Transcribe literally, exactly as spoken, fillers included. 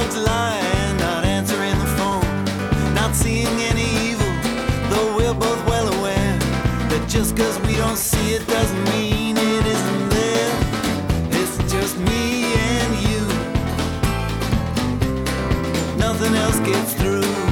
keeps lying, not answering the phone, not seeing any evil, though we're both well aware that just 'cause we don't see it doesn't mean it isn't there. It's just me and you, nothing else gets through.